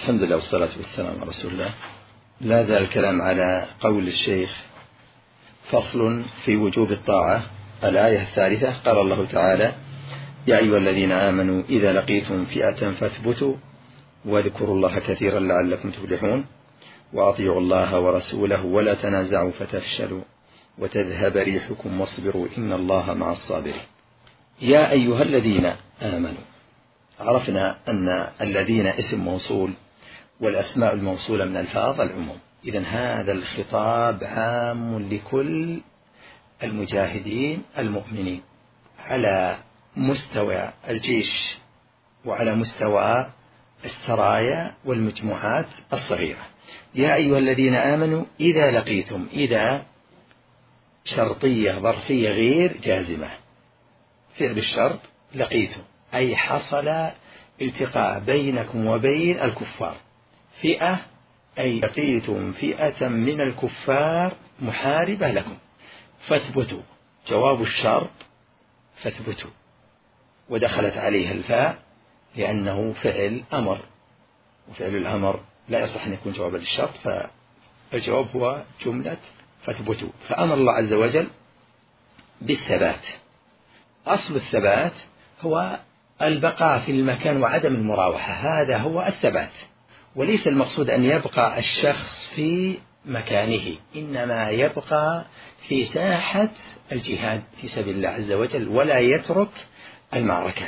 الحمد لله والصلاة والسلام على رسول الله. لا زال الكلام على قول الشيخ: فصل في وجوب الطاعة. الآية الثالثة: قال الله تعالى: يا أيها الذين آمنوا إذا لقيتم فئة فاثبتوا واذكروا الله كثيرا لعلكم تفلحون وأطيعوا الله ورسوله ولا تنازعوا فتفشلوا وتذهب ريحكم واصبروا إن الله مع الصابرين. يا أيها الذين آمنوا، عرفنا أن الذين اسم موصول، والأسماء الموصولة من ألفاظ العموم. إذن هذا الخطاب عام لكل المجاهدين المؤمنين على مستوى الجيش وعلى مستوى السرايا والمجموعات الصغيرة. يا أيها الذين آمنوا إذا لقيتم، إذا شرطية ظرفية غير جازمة، فعل الشرط لقيتم أي حصل التقاء بينكم وبين الكفار. فئة أي لقيتم فئة من الكفار محاربة لكم. فاثبتوا جواب الشرط فاثبتوا، ودخلت عليها الفاء لأنه فعل أمر، وفعل الأمر لا يصح أن يكون جوابا للشرط، فالجواب هو جملة فاثبتوا. فأمر الله عز وجل بالثبات. أصل الثبات هو البقاء في المكان وعدم المراوحة، هذا هو الثبات. وليس المقصود أن يبقى الشخص في مكانه، إنما يبقى في ساحة الجهاد في سبيل الله عز وجل ولا يترك المعركة.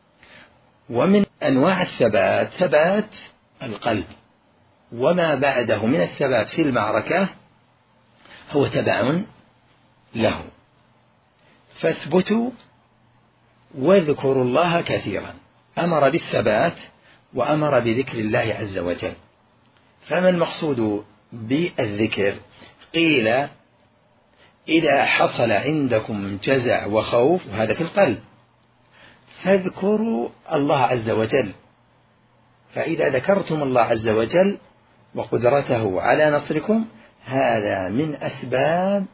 ومن أنواع الثبات ثبات القلب، وما بعده من الثبات في المعركة هو تبع له. فاثبتوا واذكروا الله كثيرا، أمر بالثبات وأمر بذكر الله عز وجل. فما المقصود بالذكر؟ قيل إذا حصل عندكم جزع وخوف، وهذا في القلب، فاذكروا الله عز وجل. فإذا ذكرتم الله عز وجل وقدرته على نصركم، هذا من أسباب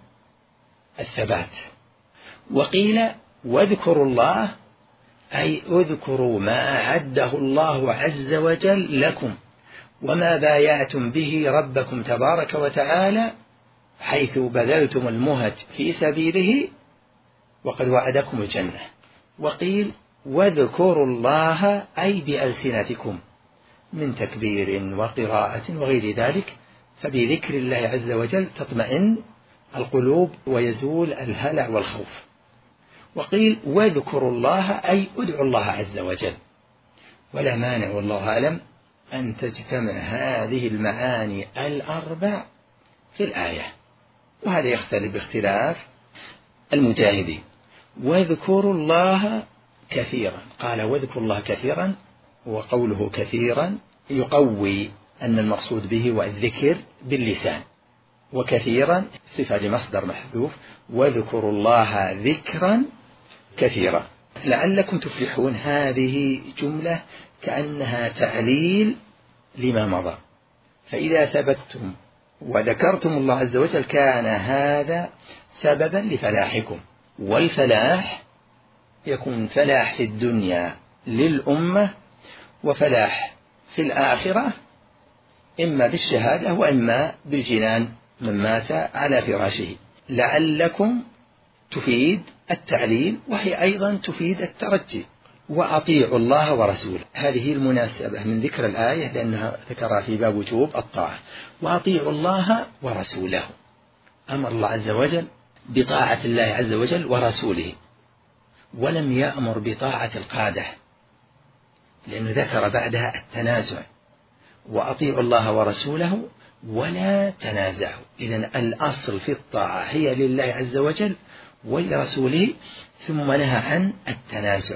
الثبات. وقيل واذكروا الله أي اذكروا ما أعده الله عز وجل لكم وما بايعتم به ربكم تبارك وتعالى حيث بذلتم المهج في سبيله وقد وعدكم الجنة. وقيل واذكروا الله أي بألسنتكم من تكبير وقراءة وغير ذلك، فبذكر الله عز وجل تطمئن القلوب ويزول الهلع والخوف. وقيل واذكروا الله أي ادعوا الله عز وجل. ولا مانع والله أعلم أن تجتمع هذه المعاني الأربع في الآية، وهذا يختلف باختلاف المجاهدين. واذكروا الله كثيرا، قال واذكروا الله كثيرا، وقوله كثيرا يقوي أن المقصود به هو الذكر باللسان، وكثيرا صفة لمصدر محذوف، واذكروا الله ذكرا كثيرا لعلكم تفلحون. هذه جملة كأنها تعليل لما مضى. فإذا ثبتتم وذكرتم الله عز وجل كان هذا سببا لفلاحكم. والفلاح يكون فلاح في الدنيا للأمة، وفلاح في الآخرة إما بالشهادة وإما بالجنان من مات على فراشه. لعلكم تفيد التعليل، وهي أيضا تفيد الترجي. وأطيعوا الله ورسوله، هذه المناسبة من ذكر الآية لأنها ذكرها في باب وجوب الطاعة. وأطيعوا الله ورسوله، أمر الله عز وجل بطاعة الله عز وجل ورسوله، ولم يأمر بطاعة القادة، لأنه ذكر بعدها التنازع. وأطيعوا الله ورسوله ولا تنازعوا. إذن الأصل في الطاعة هي لله عز وجل ولرسوله، ثم نهى عن التنازع.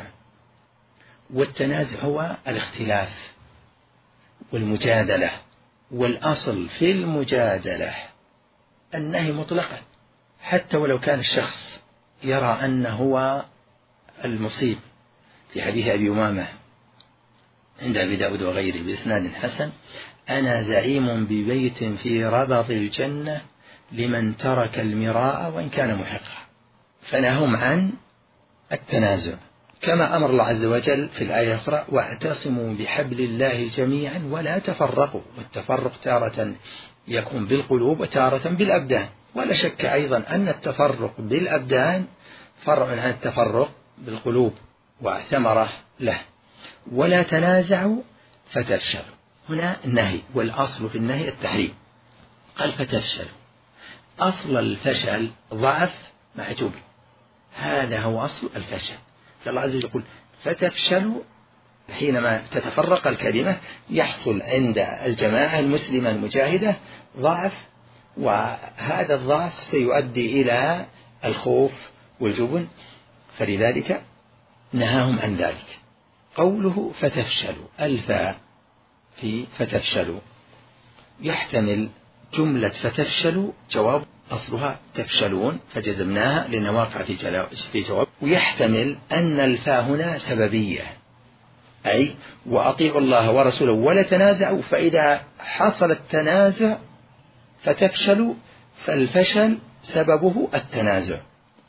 والتنازع هو الاختلاف والمجادلة، والأصل في المجادلة النهي مطلقا، حتى ولو كان الشخص يرى أنه هو المصيب. في حديث أبي أمامة عند أبي داود وغيره بإسناد حسن: أنا زعيم ببيت في ربض الجنة لمن ترك المراء وإن كان محقا. فنههم عن التنازع. كما أمر الله عز وجل في الآية الأخرى: واعتصموا بحبل الله جميعا ولا تفرقوا. والتفرق تارة يكون بالقلوب وتارة بالأبدان، ولا شك أيضا أن التفرق بالأبدان فرع عن التفرق بالقلوب وثمرة له. ولا تنازعوا فتفشلوا، هنا النهي، والأصل في النهي التحريم، قال فتفشلوا. أصل الفشل ضعف مع جبن، هذا هو أصل الفشل. فالله عز وجل يقول فتفشلوا، حينما تتفرق الكلمة يحصل عند الجماعة المسلمة المجاهدة ضعف، وهذا الضعف سيؤدي إلى الخوف والجبن، فلذلك نهاهم عن ذلك. قوله فتفشلوا، الفاء في فتفشلوا يحتمل جملة فتفشلوا جواب أصلها تفشلون فجزمناها لأنها واقعة في جواب، ويحتمل أن الفاء هنا سببية، أي وأطيعوا الله ورسوله ولا تنازعوا، فإذا حصل التنازع فتفشلوا، فالفشل سببه التنازع.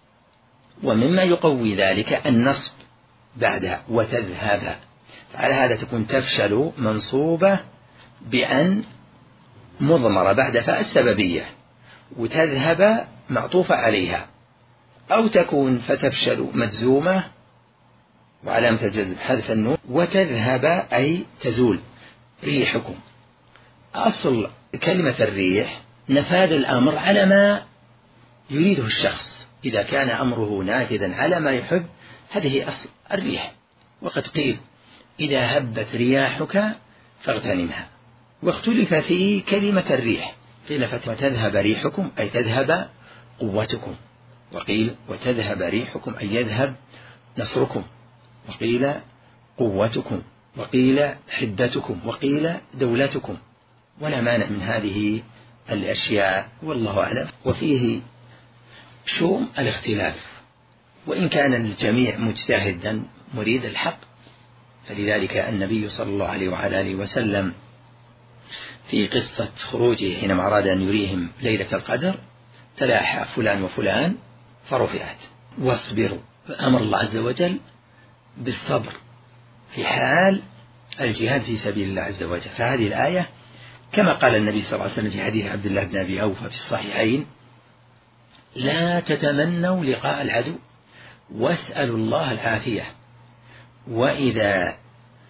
ومما يقوي ذلك النصب بعدها وتذهب، فعلى هذا تكون تفشلوا منصوبة بأن مضمرة بعد فاء السببية، وتذهب معطوفة عليها، أو تكون فتفشلوا مجزومة وعلامة الجزم حذف النون، وتذهب أي تزول ريحكم. أصل كلمة الريح نفاذ الأمر على ما يريده الشخص، إذا كان أمره نافذا على ما يحب، هذه أصل الريح. وقد قيل إذا هبت رياحك فاغتنمها، واختلف في كلمة الريح، قيل وتذهب ريحكم أي تذهب قوتكم، وقيل وتذهب ريحكم أي يذهب نصركم، وقيل قوتكم، وقيل حدتكم، وقيل دولتكم، ولا مانع من هذه الأشياء والله أعلم. وفيه شؤم الاختلاف، وإن كان الجميع مجتهدا مريد الحق، فلذلك النبي صلى الله عليه وعلى آله وسلم في قصة خروجه حينما أراد أن يريهم ليلة القدر تلاحى فلان وفلان فرفعت. واصبروا، فأمر الله عز وجل بالصبر في حال الجهاد في سبيل الله عز وجل. فهذه الآية كما قال النبي صلى الله عليه وسلم في حديث عبد الله بن أبي أوفى في الصحيحين: لا تتمنوا لقاء العدو واسألوا الله العافية، وإذا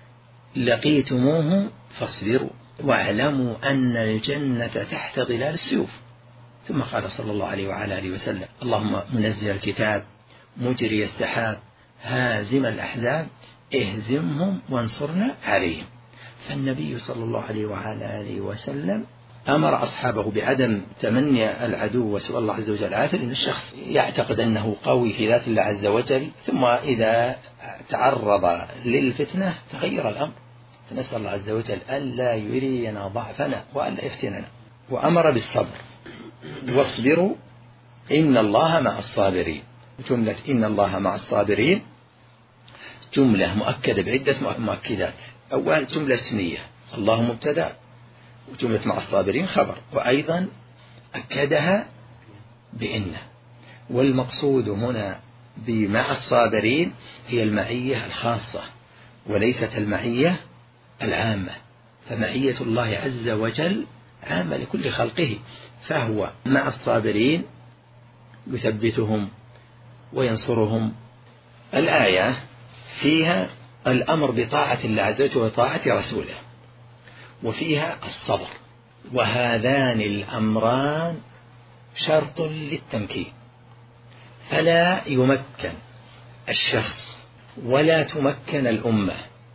لقيتموه فاصبروا واعلموا أن الجنة تحت ظلال السيوف. ثم قال صلى الله عليه وعلى آله وسلم: اللهم منزل الكتاب مجري السحاب هازم الأحزاب اهزمهم وانصرنا عليهم. فالنبي صلى الله عليه وعلى آله وسلم أمر أصحابه بعدم تمني العدو وسؤال الله عز وجل العافية، لأن الشخص يعتقد أنه قوي في ذات الله عز وجل، ثم إذا تعرض للفتنة تغير الأمر، فنسأل الله عز وجل ألا يرينا ضعفنا وألا يفتننا. وأمر بالصبر: واصبروا إن الله مع الصابرين. جملة إن الله مع الصابرين جملة مؤكدة بعدة مؤكدات. أول جملة اسمية، الله مبتدأ، وجملة مع الصابرين خبر، وأيضا أكدها بإن. والمقصود هنا بمع الصابرين هي المعية الخاصة وليست المعية العامة، فمعية الله عز وجل عامة لكل خلقه، فهو مع الصابرين يثبتهم وينصرهم. الآية فيها الأمر بطاعة الله عز وجل وطاعة رسوله، وفيها الصبر، وهذان الأمران شرط للتمكين، فلا يمكن الشخص ولا تمكن الأمة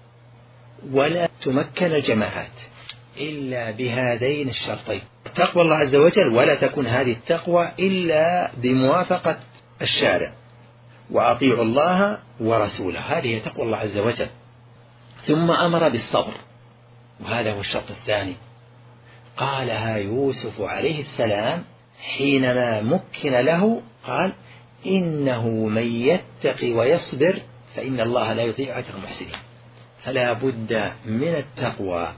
ولا تمكن الجماعات إلا بهذين الشرطين: تقوى الله عز وجل، ولا تكون هذه التقوى إلا بموافقة الشارع، وأطيعوا الله ورسوله، هذه تقوى الله عز وجل. ثم أمر بالصبر، وهذا هو الشرط الثاني، قالها يوسف عليه السلام حينما مكن له، قال: إنه من يتق ويصبر فإن الله لا يضيع أجر المحسنين. فلا بد من التقوى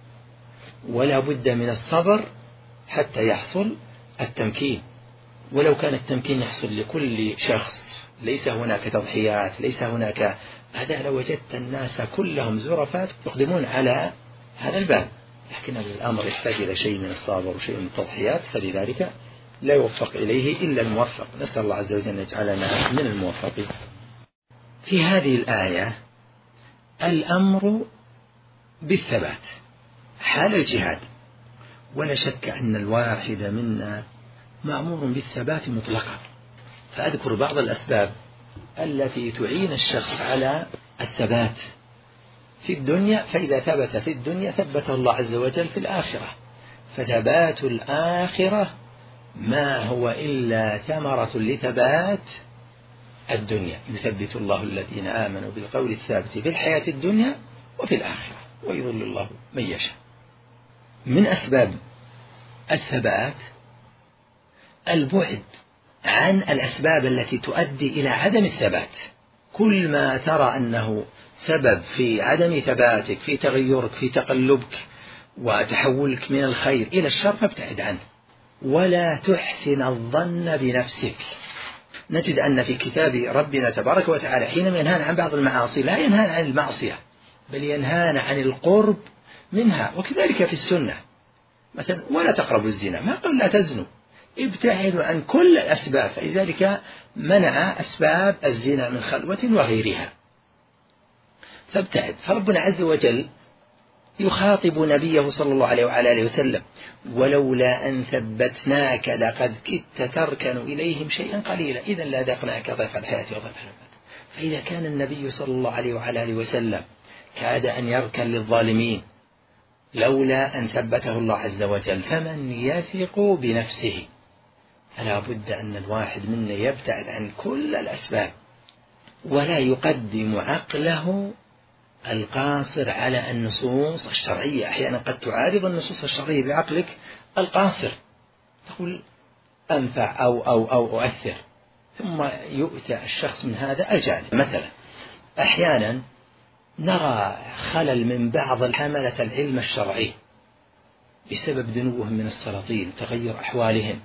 ولا بد من الصبر حتى يحصل التمكين. ولو كان التمكين يحصل لكل شخص ليس هناك تضحيات، ليس هناك هذا. لو وجدت الناس كلهم زرفات يقدمون على هذا الباب، لكن الأمر يحتاج إلى شيء من الصبر وشيء من التضحيات، فلذلك لا يوفق إليه إلا الموفق. نسأل الله عز وجل أن يجعلنا من الموفقين. في هذه الآية الأمر بالثبات حال الجهاد، ولا شك أن الواحد منا مأمور بالثبات مطلقا. فأذكر بعض الأسباب التي تعين الشخص على الثبات في الدنيا، فإذا ثبت في الدنيا ثبته الله عز وجل في الآخرة. فثبات الآخرة ما هو إلا ثمرة لثبات الدنيا. يثبت الله الذين آمنوا بالقول الثابت في الحياة الدنيا وفي الآخرة ويضل الله من يشاء. من أسباب الثبات البعد عن الأسباب التي تؤدي إلى عدم الثبات. كل ما ترى أنه سبب في عدم ثباتك، في تغيرك، في تقلبك وتحولك من الخير إلى الشر، فابتعد عنه ولا تحسن الظن بنفسك. نجد أن في كتاب ربنا تبارك وتعالى حينما ينهانا عن بعض المعاصي لا ينهانا عن المعصية، بل ينهانا عن القرب منها. وكذلك في السنة مثلا ولا تقربوا الزنا، ما قال لا تزنوا، ابتعدوا عن كل الأسباب، فلذلك منع أسباب الزنا من خلوة وغيرها، فابتعد. فربنا عز وجل يخاطب نبيه صلى الله عليه وعلى آله وسلم: ولولا أن ثبتناك لقد كدت تركن إليهم شيئا قليلا إذا لذقناك ضيف الحياة وضيف الممات. فإذا كان النبي صلى الله عليه وعلى آله وسلم كاد أن يركن للظالمين لولا أن ثبته الله عز وجل، فمن يثق بنفسه؟ فلا بد أن الواحد منا يبتعد عن كل الأسباب ولا يقدم عقله القاصر على النصوص الشرعية. أحيانا قد تعارض النصوص الشرعية بعقلك القاصر، تقول أنفع أو أؤثر، ثم يؤتى الشخص من هذا الجانب. مثلا أحيانا نرى خلل من بعض حملة العلم الشرعي بسبب دنوهم من السلاطين وتغير أحوالهم،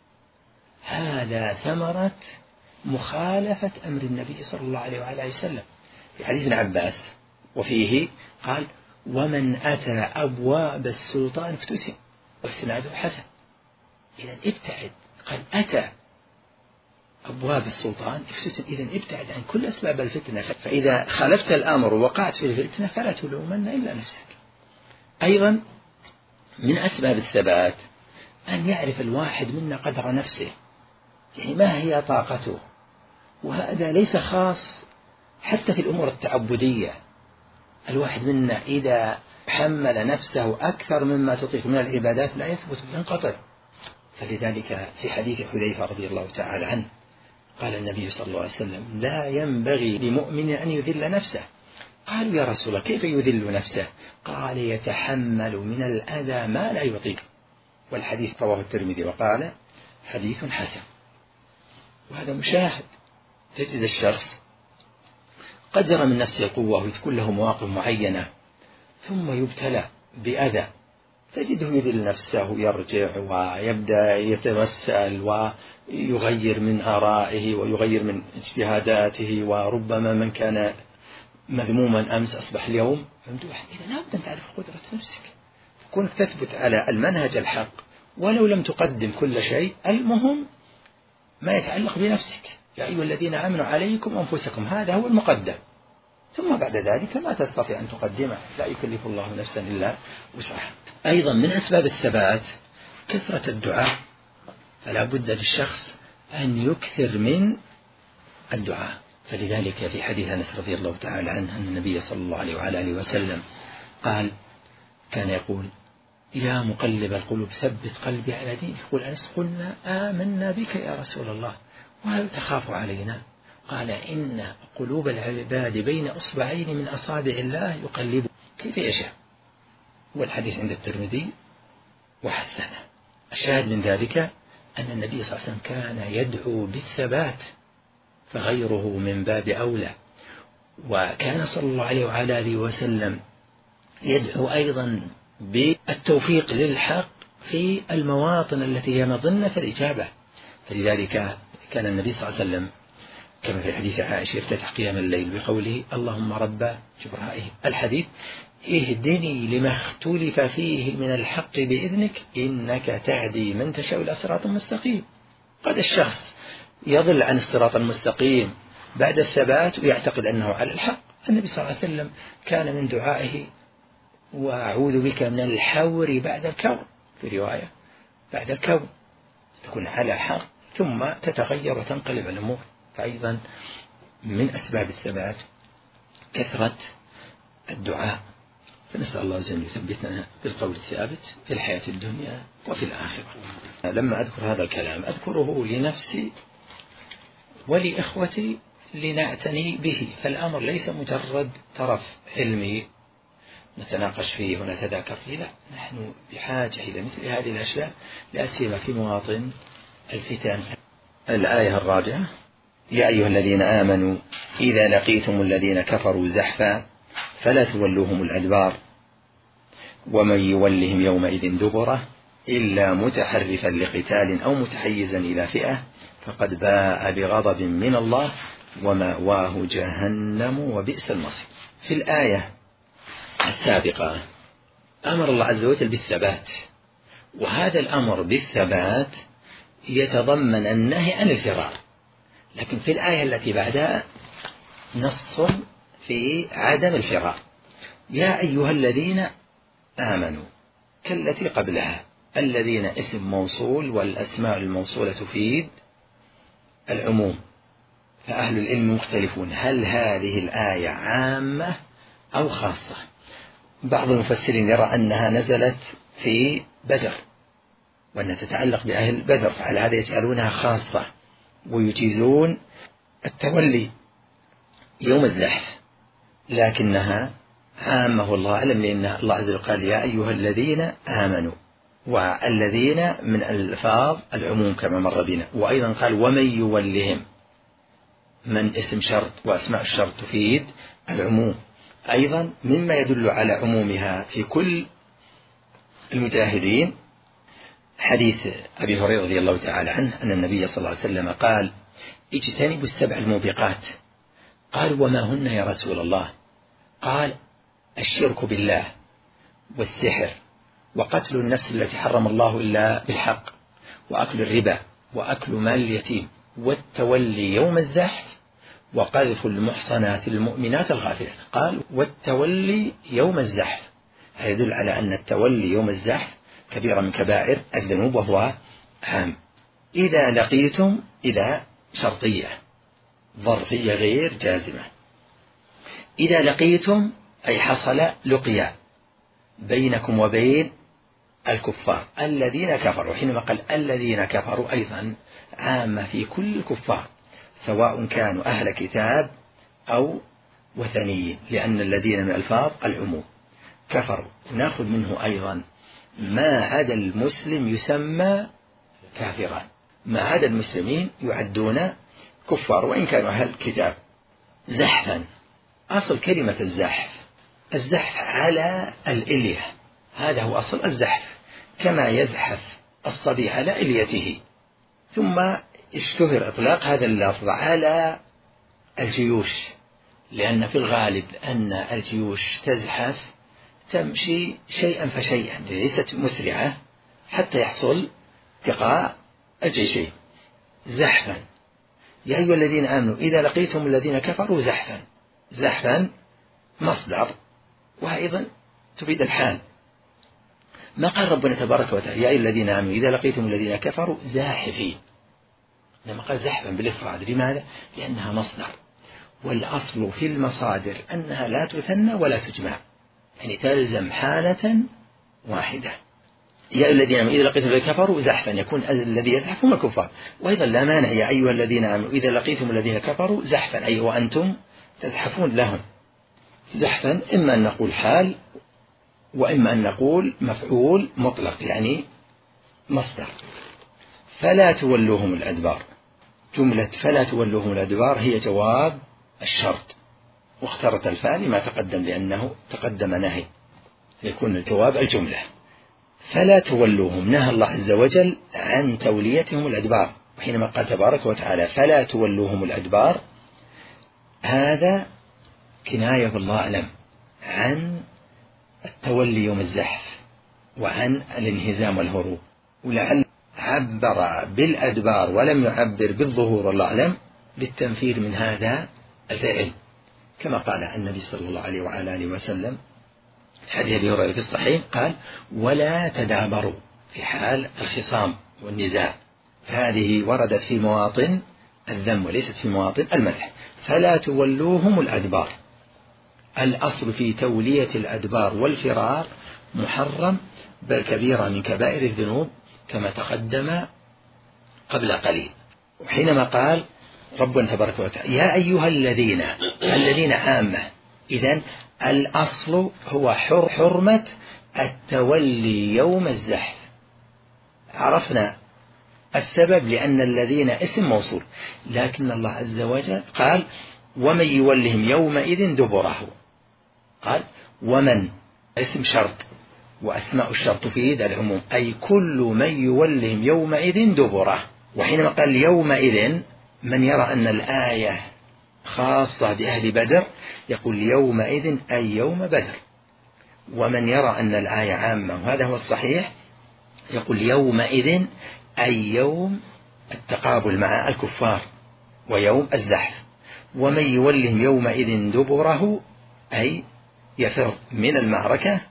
هذا ثمرة مخالفة أمر النبي صلى الله عليه وعلى آله وسلم. في حديث ابن عباس وفيه قال: ومن أتى أبواب السلطان افتتن، وإسناده حسن. إذن ابتعد، قال أتى أبواب السلطان افتتن، إذن ابتعد عن كل أسباب الفتنة. فإذا خالفت الأمر ووقعت في الفتنة فلا تلومن إلا نفسك. أيضا من أسباب الثبات أن يعرف الواحد منا قدر نفسه، يعني ما هي طاقته، وهذا ليس خاص حتى في الأمور التعبدية. الواحد منا إذا حمل نفسه أكثر مما تطيق من العبادات لا يثبت، ينقطع. فلذلك في حديث حذيفة رضي الله تعالى عنه قال النبي صلى الله عليه وسلم: لا ينبغي لمؤمن أن يذل نفسه. قالوا: يا رسول الله كيف يذل نفسه؟ قال: يتحمل من الأذى ما لا يطيق. والحديث رواه الترمذي وقال: حديث حسن. وهذا مشاهد. تجد الشخص قد يرى من نفسه قوة وتكون له مواقف معينة، ثم يبتلى بأذى تجده يذل نفسه ويرجع ويبدأ يتمثل ويغير من آرائه ويغير من اجتهاداته، وربما من كان مذموما أمس أصبح اليوم ممدوحا. إذا لابد أن تعرف قدرة نفسك، كونك تثبت على المنهج الحق ولو لم تقدم كل شيء. المهم ما يتعلق بنفسك: يا أيها الذين آمنوا عليكم أنفسكم، هذا هو المقدم، ثم بعد ذلك ما تستطيع أن تقدمه، لا يكلف الله نفسا إلا وسعها. أيضا من أسباب الثبات كثرة الدعاء، فلا بد للشخص أن يكثر من الدعاء. فلذلك في حديث أنس رضي الله تعالى عنه أن النبي صلى الله عليه وعلى آله وسلم قال: كان يقول: يا مقلب القلوب ثبت قلبي على دينك. يقول أنس: قلنا آمنا بك يا رسول الله وهل تخاف علينا؟ قال: إن قلوب العباد بين أصبعين من أصابع الله يقلب كيف يشاء. والحديث عند الترمذي وحسنه. الشاهد من ذلك أن النبي صلى الله عليه وسلم كان يدعو بالثبات، فغيره من باب أولى. وكان صلى الله عليه وعلى آله وسلم يدعو أيضا بالتوفيق للحق في المواطن التي هي مظنة الإجابة. فلذلك كان النبي صلى الله عليه وسلم كما في حديث عائشة يفتتح قيام الليل بقوله اللهم رب جبرائه الحديث اهدني لما اختلف فيه من الحق بإذنك إنك تهدي من تشاء إلى صراط مستقيم. قد الشخص يضل عن الصراط المستقيم بعد الثبات ويعتقد أنه على الحق. النبي صلى الله عليه وسلم كان من دعائه وأعوذ بك من الحور بعد الكون، في رواية بعد الكون تكون على حق ثم تتغير وتنقلب الأمور. فأيضا من أسباب الثبات كثرة الدعاء، فنسأل الله عز وجل يثبتنا بالقول الثابت في الحياة الدنيا وفي الآخرة. لما أذكر هذا الكلام أذكره لنفسي ولإخوتي لنعتني به، فالأمر ليس مجرد طرف علمي نتناقش فيه ونتذاكر فيه، لا، نحن بحاجة إلى مثل هذه الأشياء لا سيما في مواطن الفتن. الآية الرابعة يا أيها الذين آمنوا إذا لقيتم الذين كفروا زحفا فلا تولوهم الأدبار ومن يولهم يومئذ دبره إلا متحرفا لقتال أو متحيزا إلى فئة فقد باء بغضب من الله ومأواه جهنم وبئس المصير. في الآية السابقة أمر الله عز وجل بالثبات، وهذا الأمر بالثبات يتضمن النهي عن الفرار، لكن في الآية التي بعدها نص في عدم الفرار. يا أيها الذين آمنوا كالتي قبلها، الذين اسم موصول والأسماء الموصولة تفيد العموم، فأهل العلم مختلفون هل هذه الآية عامة أو خاصة. بعض المفسرين يرى أنها نزلت في بدر وأنها تتعلق بأهل بدر، فعلى هذا يجعلونها خاصة ويجيزون التولي يوم الزحف، لكنها عامة والله أعلم، لأن الله عز وجل قال يا أيها الذين آمنوا، والذين من الألفاظ العموم كما مر بنا، وأيضا قال ومن يولهم، من اسم شرط وأسماء الشرط تفيد العموم. أيضا مما يدل على عمومها في كل المجاهدين حديث أبي هريرة رضي الله تعالى عنه أن النبي صلى الله عليه وسلم قال اجتنبوا السبع الموبقات. قال وما هن يا رسول الله؟ قال الشرك بالله والسحر وقتل النفس التي حرم الله إلا بالحق وأكل الربا وأكل مال اليتيم والتولي يوم الزحف وقذف المحصنات المؤمنات الغافلات. قال والتولي يوم الزحف، هذا يدل على أن التولي يوم الزحف كبيرة من كبائر الذنوب وهو عام. إذا لقيتم، إذا شرطية ظرفية غير جازمة، إذا لقيتم أي حصل لقيا بينكم وبين الكفار الذين كفروا. حينما قال الذين كفروا أيضا عامة في كل الكفار سواء كانوا أهل كتاب أو وثنيين، لأن الذين من الألفاظ العموم كفروا. نأخذ منه أيضا ما عدا المسلم يسمى كافرا، ما عدا المسلمين يعدون كفار وإن كانوا أهل كتاب. زحفا، أصل كلمة الزحف على الإلية، هذا هو أصل الزحف، كما يزحف الصبي على إليته، ثم اشتهر إطلاق هذا اللفظ على الجيوش، لأن في الغالب أن الجيوش تزحف تمشي شيئا فشيئا، ليست مسرعة حتى يحصل التقاء الجيشين. زحفا يا أيها الذين آمنوا إذا لقيتم الذين كفروا زحفا، زحفا مصدر وأيضا تفيد الحال. ما قال ربنا تبارك وتعالى يا أيها الذين آمنوا إذا لقيتم الذين كفروا زاحفين، لما قال زحفا بالإفراد. لماذا؟ لأنها مصدر، والأصل في المصادر أنها لا تثنى ولا تجمع، يعني تلزم حالة واحدة. يا أيها الذين آمنوا إذا لقيتم الذين كفروا زحفا، يكون الذي يزحف هم الكفار. وأيضا لا مانع يا أيها الذين آمنوا إذا لقيتم الذين كفروا زحفا، أي وأنتم تزحفون لهم. زحفا إما أن نقول حال وإما أن نقول مفعول مطلق، يعني مصدر. فلا تولوهم الأدبار، جملة فلا تولوهم الأدبار هي جواب الشرط، واخترت الفاء لما تقدم لأنه تقدم نهي، يكون الجواب الجملة. فلا تولوهم، نهى الله عز وجل عن توليتهم الأدبار، وحينما قال تبارك وتعالى فلا تولوهم الأدبار هذا كناية بالله أعلم عن التولي يوم الزحف وعن الانهزام والهروب، ولعل عبر بالأدبار ولم يعبر بالظهور والله أعلم للتنفير من هذا الفعل، كما قال النبي صلى الله عليه وعلى آله وسلم حديث أبي هريرة في الصحيح قال: ولا تدابروا في حال الخصام والنزاع. هذه وردت في مواطن الذم وليست في مواطن المدح. فلا تولوهم الأدبار. الأصل في تولية الأدبار والفرار محرم، بل كبيرة من كبائر الذنوب كما تقدم قبل قليل. وحينما قال ربنا تبارك وتعالى: يا أيها الذين عامة، إذن الأصل هو حرمة التولي يوم الزحف. عرفنا السبب لأن الذين اسم موصول، لكن الله عز وجل قال: ومن يولهم يومئذ دبره. قال: ومن اسم شرط، وأسماء الشرط تفيد العموم، أي كل من يولهم يومئذ دبره. وحينما قال يومئذ، من يرى أن الآية خاصة بأهل بدر يقول يومئذ أي يوم بدر، ومن يرى أن الآية عامة وهذا هو الصحيح يقول يومئذ أي يوم التقابل مع الكفار ويوم الزحف. ومن يولهم يومئذ دبره أي يفر من المعركة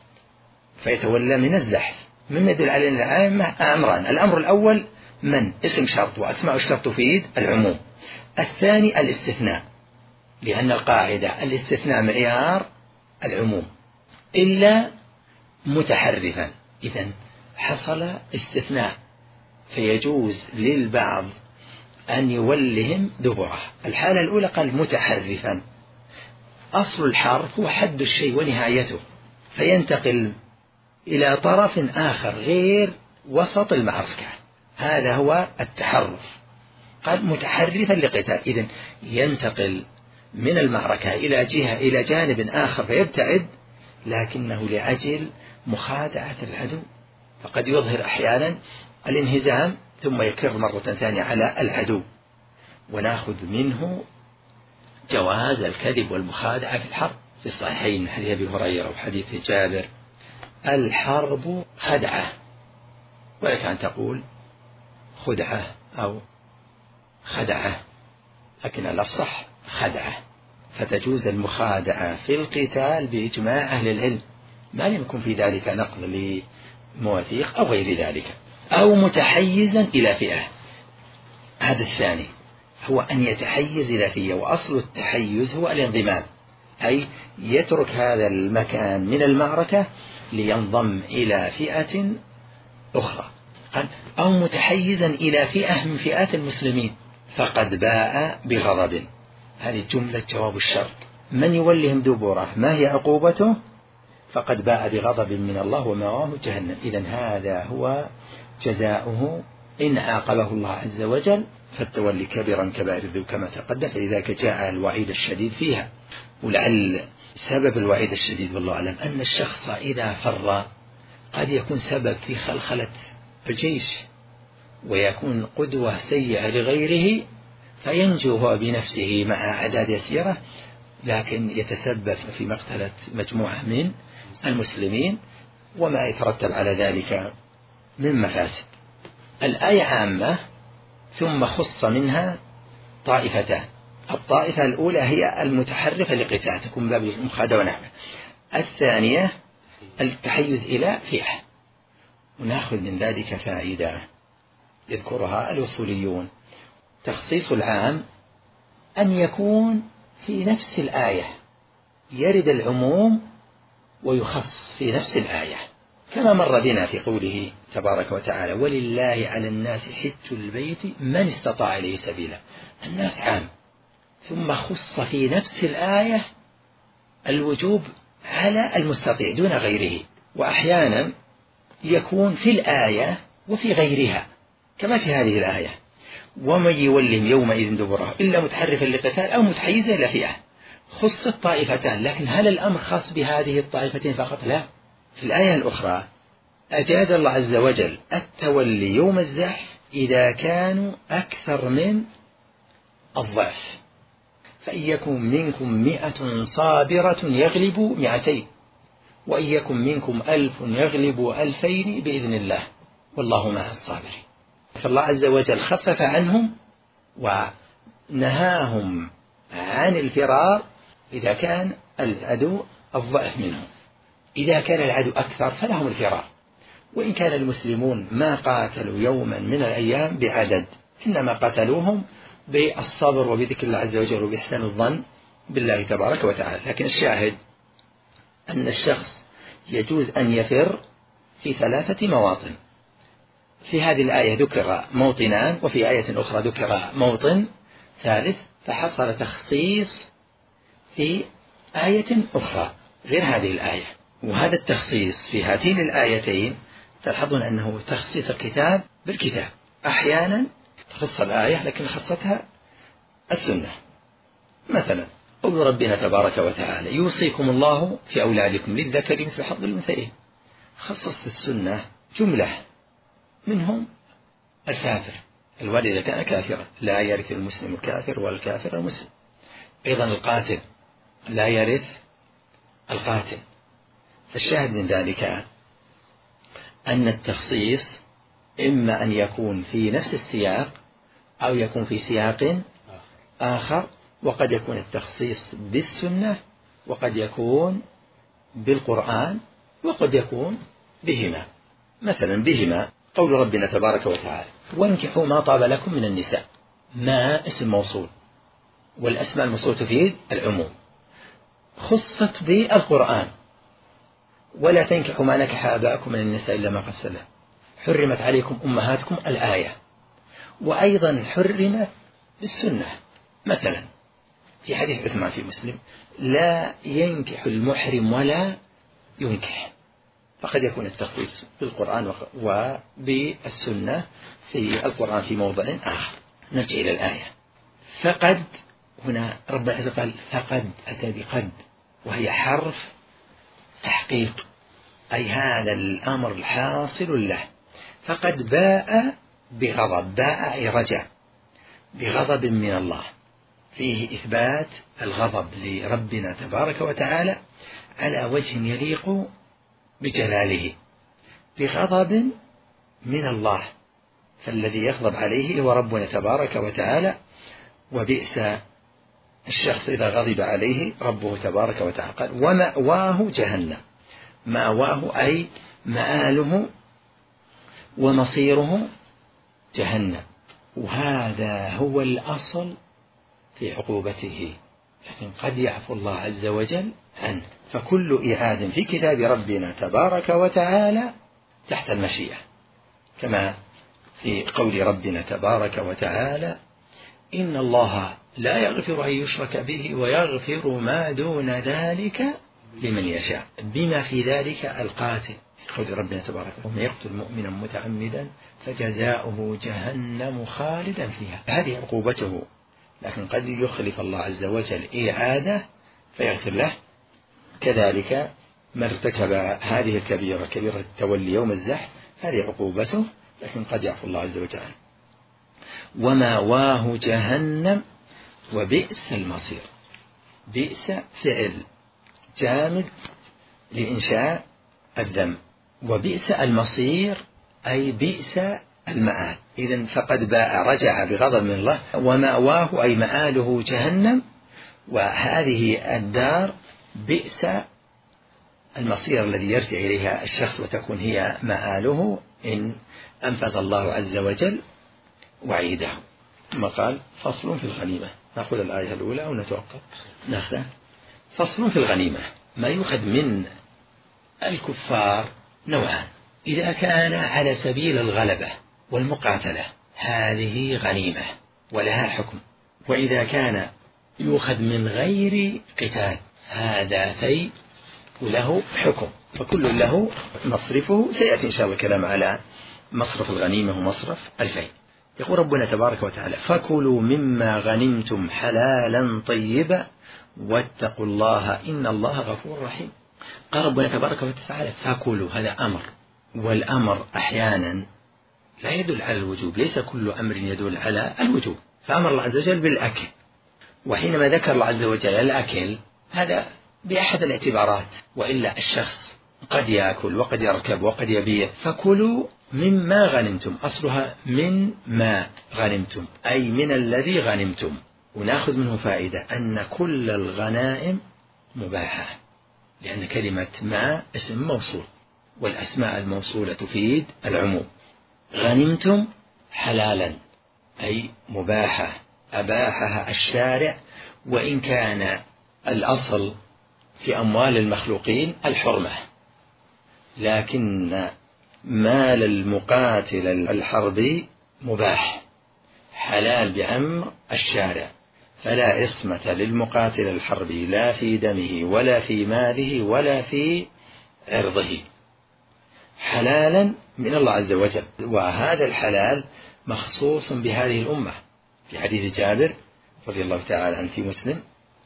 فيتولى من الزحف. مما يدل على أن العامة أمران: الأمر الأول من اسم شرط، وأسماء الشرط تفيد العموم. الثاني الاستثناء، لأن القاعدة الاستثناء معيار العموم إلا متحرفا. إذن حصل استثناء فيجوز للبعض أن يولهم دبره. الحالة الأولى قال متحرفا. أصل الحرف هو حد الشيء ونهايته، فينتقل إلى طرف آخر غير وسط المعركة، هذا هو التحرف. قال متحرفا لقتال، إذن ينتقل من المعركة إلى جهة إلى جانب آخر فيبتعد، لكنه لأجل مخادعة العدو، فقد يظهر أحيانا الانهزام ثم يكر مرة ثانية على العدو. ونأخذ منه جواز الكذب والمخادعة في الحرب في الصحيحين من حديث أبي هريرة وحديث جابر: الحرب خدعة، ولك أن تقول خدعة أو خدعة، لكن الأفصح خدعة. فتجوز المخادعة في القتال بإجماع أهل العلم، ما لم يكن في ذلك نقل لمواثيق أو غير ذلك. أو متحيزا إلى فئة، هذا الثاني هو أن يتحيز إلى فئة، وأصل التحيز هو الانضمام، أي يترك هذا المكان من المعركة لينضم إلى فئة أخرى. قال: أو متحيزا إلى فئة من فئات المسلمين فقد باء بغضب. هذه جملة جواب الشرط. من يولهم دبره ما هي عقوبته؟ فقد باء بغضب من الله ومأواه جهنم. إذن هذا هو جزاؤه إن عاقبه الله عز وجل، فالتولي كبيرا كبائر الذنوب كما تقدم، فلذلك جاء الوعيد الشديد فيها. ولعل سبب الوعيد الشديد والله أعلم أن الشخص إذا فر قد يكون سبب في خلخلة الجيش، ويكون قدوة سيئة لغيره، فينجو هو بنفسه مع أعداد يسيرة، لكن يتسبب في مقتلة مجموعة من المسلمين وما يترتب على ذلك من مفاسد. الآية عامة ثم خص منها طائفتان. الطائفة الأولى هي المتحرفة لقتال، تكون باب المخادعة ونحوه. الثانية التحيز إلى فئة. ونأخذ من ذلك فائدة يذكرها الوصوليون: تخصيص العام أن يكون في نفس الآية، يرد العموم ويخص في نفس الآية، كما مر بنا في قوله تبارك وتعالى: ولله على الناس حج البيت من استطاع إليه سبيلا. الناس عام، ثم خص في نفس الآية الوجوب على المستطيع دون غيره. وأحيانا يكون في الآية وفي غيرها، كما في هذه الآية: ومن يولهم يومئذ دبره إلا متحرفا لقتال أو متحيزا إلى فئة. خصت طائفتان، لكن هل الأمر خاص بهذه الطائفتين فقط؟ لا. في الآية الأخرى أجاد الله عز وجل التولي يوم الزحف إذا كانوا أكثر من الضعف، فإن يكن منكم 100 صابرة يغلبوا 200، وإن يكن منكم 1000 يغلبوا 2000 بإذن الله والله مع الصابرين. فالله عز وجل خفف عنهم ونهاهم عن الفرار إذا كان العدو الضعف منهم. إذا كان العدو أكثر فلهم الفرار، وإن كان المسلمون ما قاتلوا يوما من الأيام بعدد، إنما قتلوهم بالصبر وبذكر الله عز وجل وبإحسان الظن بالله تبارك وتعالى. لكن الشاهد أن الشخص يجوز أن يفر في 3 مواطن. في هذه الآية ذكر موطنان، وفي آية أخرى ذكر موطن ثالث، فحصل تخصيص في آية أخرى غير هذه الآية. وهذا التخصيص في هاتين الآيتين تلاحظون أنه تخصيص الكتاب بالكتاب. أحيانا تخص الآية لكن خصتها السنة. مثلا قول ربنا تبارك وتعالى يوصيكم الله في أولادكم للذكر مثل حظ الأنثيين، خصصت السنة جملة منهم الكافر، الوالد إذا كان كافرا لا يرث المسلم الكافر والكافر المسلم. أيضا القاتل لا يرث القاتل. فالشاهد من ذلك أن التخصيص إما أن يكون في نفس السياق أو يكون في سياق آخر، وقد يكون التخصيص بالسنة، وقد يكون بالقرآن، وقد يكون بهما. مثلا بهما قول ربنا تبارك وتعالى وانكحوا ما طاب لكم من النساء، ما اسم موصول، والأسماء الموصولة تفيد العموم، خصت بالقرآن ولا تنكحوا ما نكح آباءكم من النساء إلا ما قد سلف، حرمت عليكم أمهاتكم الآية. وأيضا حرمت بالسنة، مثلا في حديث عثمان في مسلم لا ينكح المحرم ولا ينكح، فقد يكون التخصيص بالقرآن وبالسنة في القرآن في موضع آخر. نرجع إلى الآية. فقد هنا ربنا عز وجل قال فقد، أتى بقد وهي حرف تحقيق، أي هذا الأمر الحاصل له. فقد باء بغضب، باء أي رجع بغضب من الله، فيه إثبات الغضب لربنا تبارك وتعالى على وجه يليق بجلاله، بغضب من الله، فالذي يغضب عليه هو ربنا تبارك وتعالى. وبئس الشخص إذا غضب عليه ربه تبارك وتعالى. قال ومأواه جهنم، مأواه أي مآله ومصيره جهنم، وهذا هو الأصل في عقوبته، لكن قد يعفو الله عز وجل عنه. فكل إعادة في كتاب ربنا تبارك وتعالى تحت المشيئة، كما في قول ربنا تبارك وتعالى إن الله لا يغفر أن يشرك به ويغفر ما دون ذلك لمن يشاء، بما في ذلك القاتل. قول ربنا تبارك ومن يقتل مؤمنا متعمدا فجزاؤه جهنم خالدا فيها، هذه عقوبته. لكن قد يخلف الله عز وجل إعادة فيغفر له. كذلك من ارتكب هذه الكبيرة، كبيرة التولي يوم الزحف، هذه عقوبته، لكن قد يعفو الله عز وجل. ومأواه جهنم وبئس المصير. بئس فعل جامد لإنشاء الذم، وبئس المصير أي بئس المآل. إذن فقد باء رجع بغضب من الله، ومأواه أي مآله جهنم، وهذه الدار بئس المصير الذي يرجع إليها الشخص وتكون هي مآله إن أنفذ الله عز وجل وعيده. ثم قال فصل في الغنيمة. نأخذ الآية الأولى أو نتوقف؟ نأخذها. فصل في الغنيمة. ما يؤخذ من الكفار نوعان: إذا كان على سبيل الغلبة والمقاتلة هذه غنيمة ولها حكم، وإذا كان يؤخذ من غير قتال هذا فيء وله حكم، فكل له مصرفه. سيأتي إن شاء الله الكلام على مصرف الغنيمة ومصرف الفيء. يقول ربنا تبارك وتعالى فكلوا مما غنمتم حلالا طيبا واتقوا الله إن الله غفور رحيم. قال ربنا تبارك وتعالى فكلوا، هذا أمر، والأمر أحيانا لا يدل على الوجوب، ليس كل أمر يدل على الوجوب، فأمر الله عز وجل بالأكل، وحينما ذكر الله عز وجل الأكل هذا بأحد الاعتبارات، وإلا الشخص قد يأكل وقد يركب وقد يبيع. فكلوا مما غنمتم، أصلها من ما غنمتم أي من الذي غنمتم. ونأخذ منه فائدة أن كل الغنائم مباحة، لأن كلمة ما اسم موصول، والأسماء الموصولة تفيد العموم. غنمتم حلالا أي مباحة، أباحها الشارع، وإن كان الأصل في أموال المخلوقين الحرمة، لكن مال المقاتل الحربي مباح حلال بأمر الشارع، فلا عصمة للمقاتل الحربي لا في دمه ولا في ماله ولا في عرضه، حلالا من الله عز وجل. وهذا الحلال مخصوص بهذه الأمة في حديث جابر رضي الله تعالى عنه في مسلم: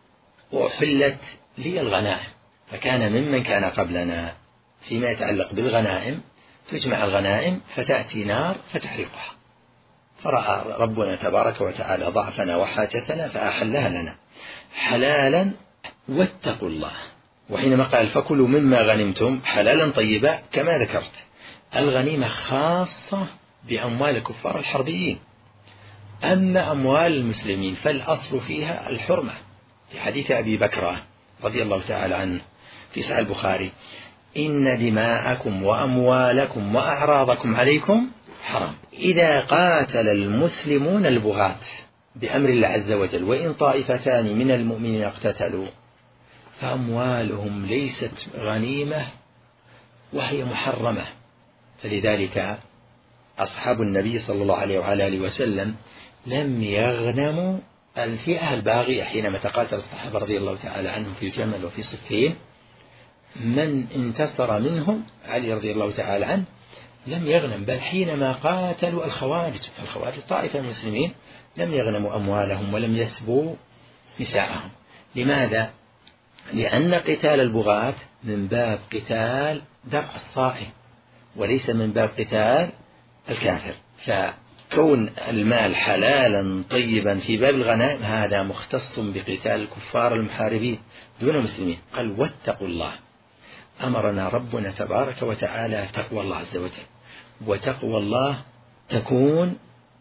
وأحلت لي الغنائم. فكان ممن كان قبلنا فيما يتعلق بالغنائم تجمع الغنائم فتأتي نار فتحرقها، فرأى ربنا تبارك وتعالى ضعفنا وحاجتنا فأحلها لنا حلالا. واتقوا الله. وحينما قال فكلوا مما غنمتم حلالا طيبا، كما ذكرت الغنيمة خاصة بأموال الكفار الحربيين، أما أموال المسلمين فالأصل فيها الحرمة، في حديث أبي بكر رضي الله تعالى عنه في صحيح البخاري: إن دماءكم وأموالكم وأعراضكم عليكم حرام. إذا قاتل المسلمون البغاة بأمر الله عز وجل، وإن طائفتان من المؤمنين اقتتلوا، فأموالهم ليست غنيمة وهي محرمة. فلذلك أصحاب النبي صلى الله عليه وعلى آله وسلم لم يغنموا الفئة الباغية حينما تقاتل الصحابة رضي الله تعالى عنهم في الجمل وفي صفين. من انتصر منهم علي رضي الله تعالى عنه لم يغنم، بل حينما قاتلوا الخوارج طائفة المسلمين لم يغنموا أموالهم ولم يسبوا نساءهم. لماذا؟ لأن قتال البغاة من باب قتال درء الصائم، وليس من باب قتال الكافر. فكون المال حلالا طيبا في باب الغنائم هذا مختص بقتال الكفار المحاربين دون المسلمين. قال واتقوا الله، أمرنا ربنا تبارك وتعالى تقوى الله عز وجل، وتقوى الله تكون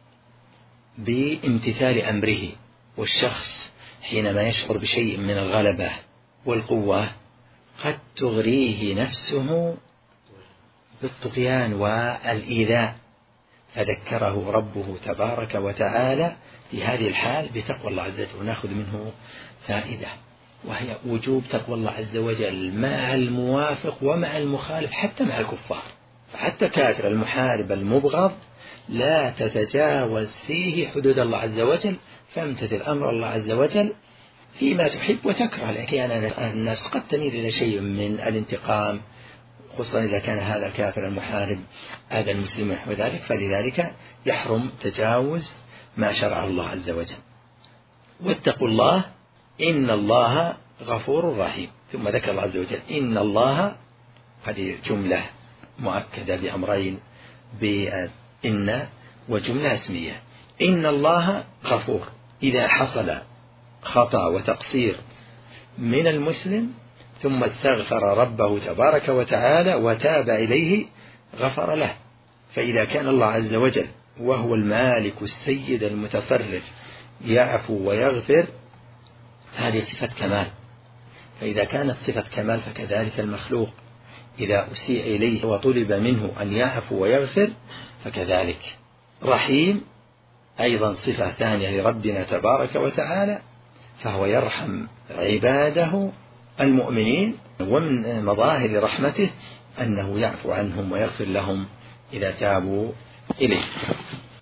بامتثال أمره. والشخص حينما يشعر بشيء من الغلبة والقوة قد تغريه نفسه بالطغيان والإيذاء، فذكره ربه تبارك وتعالى في هذه الحال بتقوى الله عز وجل. ونأخذ منه فائدة، وهي وجوب تقوى الله عز وجل مع الموافق ومع المخالف، حتى مع الكفار. فحتى الكافر المحارب المبغض لا تتجاوز فيه حدود الله عز وجل، فامتثل أمر الله عز وجل فيما تحب وتكره، لكن النفس قد تميل إلى شيء من الانتقام، خصوصا إذا كان هذا الكافر المحارب هذا المسلم نحو ذلك، فلذلك يحرم تجاوز ما شرع الله عز وجل. واتقوا الله إن الله غفور رحيم. ثم ذكر الله عز وجل إن الله، هذه جملة مؤكدة بأمرين، بإن وجملة اسمية. إن الله غفور، إذا حصل خطأ وتقصير من المسلم ثم استغفر ربه تبارك وتعالى وتاب إليه غفر له. فإذا كان الله عز وجل وهو المالك السيد المتصرف يعفو ويغفر، هذه صفة كمال. فإذا كانت صفة كمال فكذلك المخلوق إذا أسيء إليه وطلب منه أن يعفو ويغفر فكذلك. رحيم أيضا صفة ثانية لربنا تبارك وتعالى، فهو يرحم عباده المؤمنين، ومن مظاهر رحمته أنه يعفو عنهم ويغفر لهم إذا تابوا إليه.